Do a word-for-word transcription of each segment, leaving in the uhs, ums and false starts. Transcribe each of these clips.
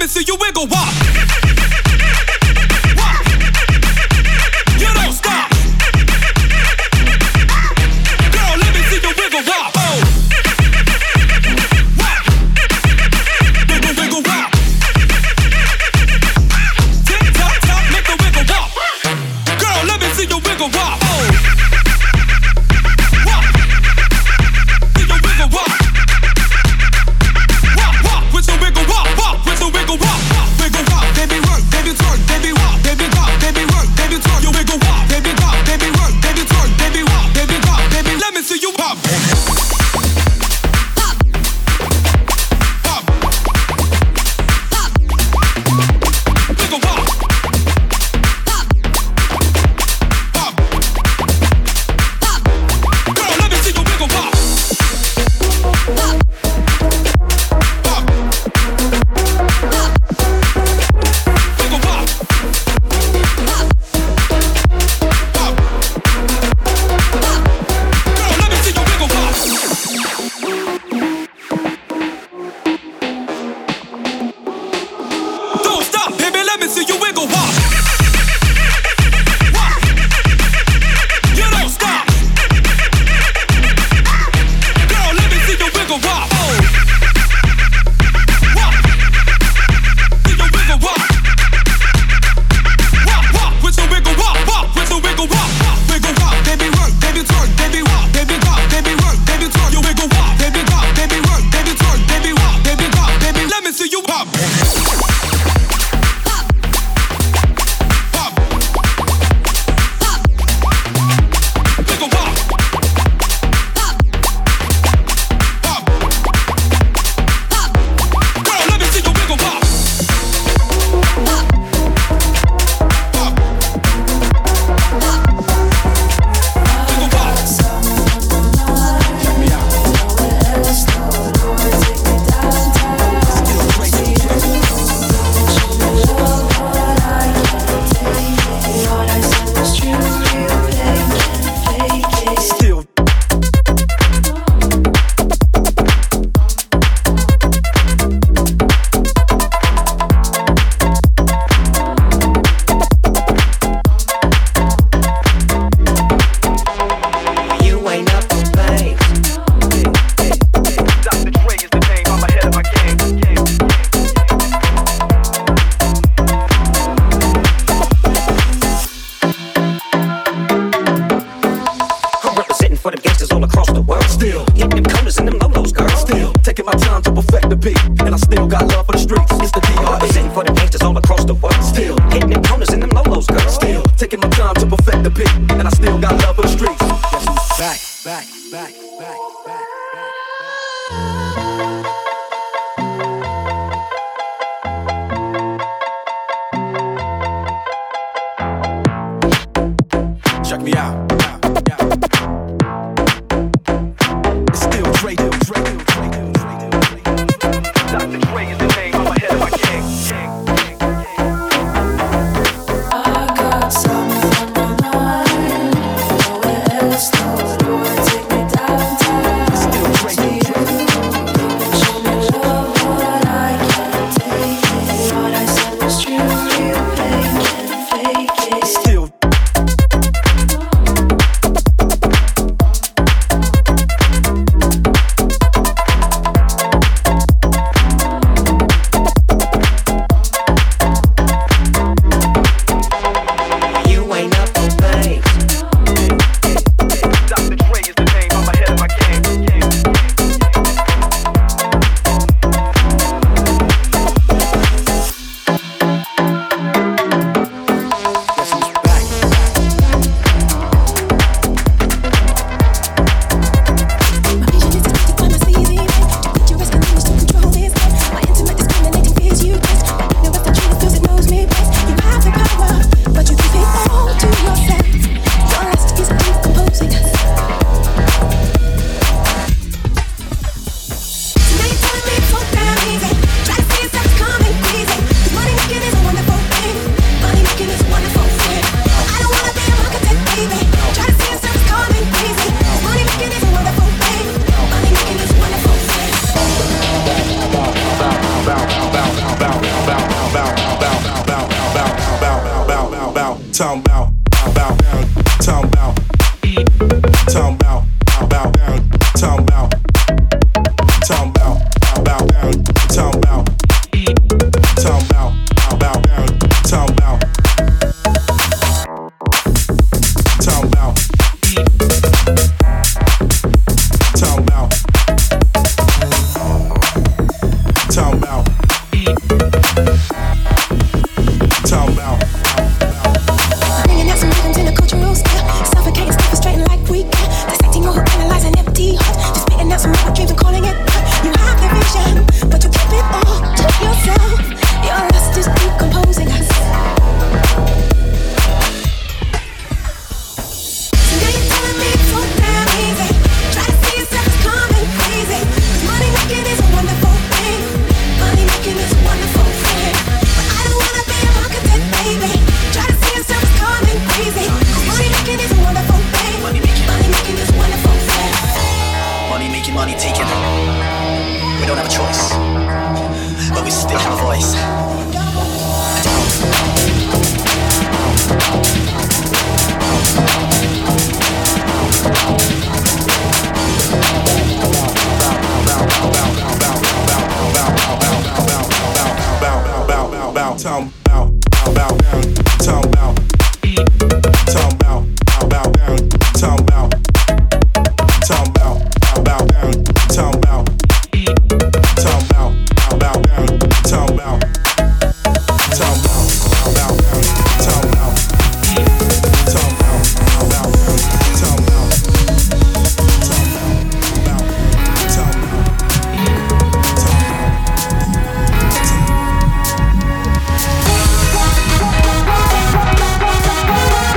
me see you wiggle walk. Walk. You don't stop. Girl, let me see you wiggle walk. Oh. Walk. Wiggle, wiggle walk. Tick tock tock, make the wiggle walk. Girl, let me see you wiggle walk. Oh. Walk. See you wiggle walk. Walk, walk with the wiggle walk. Walk with the wiggle walk. Wiggle walk, baby work, baby twerk, baby walk, baby walk, baby work, baby twerk. You wiggle walk, baby walk, baby work, baby twerk, baby walk, baby walk, baby. Let me see you pop. Pop. Pop. Pop. Wiggle walk. Pop. Pop. Pop. Girl, let me see you wiggle walk. Pop. Pop. Pop. Wiggle walk. Pop. Pop. Pop. Girl, let me see you wiggle walk. Don't stop, baby, let me see you wiggle walk. Walk. You don't stop. Girl, let me see you wiggle walk. Oh. Walk. See you wiggle walk. Walk, walk with the wiggle walk. Walk with the wiggle walk. Wiggle walk, baby work, baby twerk, baby walk, baby walk, baby work, baby twerk. You wiggle walk, baby walk, baby work, baby twerk, baby walk, baby walk, baby. Let me see you pop. Pop. Pop. Pop. Wiggle walk. Pop. Pop. Pop. Girl, let me see you wiggle walk. Pop. Pop. Pop. Wiggle walk. Check me out. Still. You ain't up to things. Doctor Dre is the name. I'm ahead of my game. I'm representing for them gangsters all across the world. Still. Hitting them corners and them lolos, girl. Still taking my time to perfect the beat, and I still got love for the streets. It's the D I'm R E. representing for them gangsters all across the world. Still. Hitting them corners and them lolos, girl. Still taking my time to perfect the beat, and I still got love for the streets. Guess who's back, back, back, back, back, back. Check me out. It's still Dre, Dre, Dre, Dre, Dre, Dre, Dre. Doctor Dre is the name. I'm ahead of my game. I got something on my mind. Nowhere Town bow, bow down, town bow, town bow, bow down, town bow, town bow, bow down, town bow, town bow, bow down, town bow, town bow, town bow, town bow, town bow. Bringing out some rhythms in a cultural style, suffocating, stuff frustrating like we can. Dissecting or analyzing empty hearts, just spitting out some real dreams and calling it art. You have the vision, but you keep it all to yourself. Your lust is decomposing us. So now you're telling me it's so damn easy. Try to see yourself as coming crazy. 'Cause money making is a wonderful thing. Money making is a wonderful thing. But I don't wanna be a marketed baby. Try to see yourself as coming crazy. 'Cause money making is a wonderful thing. Money making, money making is a wonderful thing. Money making, money taking. We don't have a choice, but we still have a voice. Town bow, bow down, town bow, town bow, bow down, town bow, town bow, bow down, town bow, town bow, bow down, town bow, town bow, bow down, town bow, town bow, bow down, town bow, town bow, bow, town bow. We'll be right back.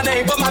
my name, but